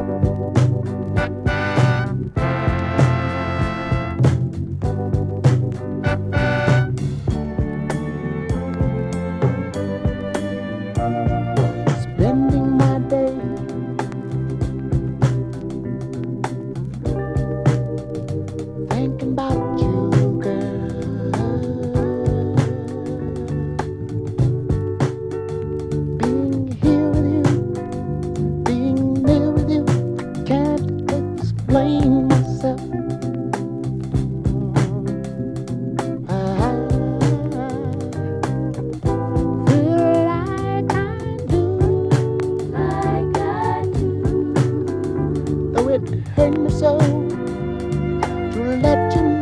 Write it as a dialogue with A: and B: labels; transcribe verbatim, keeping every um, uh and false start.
A: Spending my day thinking about you, girl. Being here with you, being near with you, can't explain myself. I feel like I do, like I do. Though it hurt me so to let you know.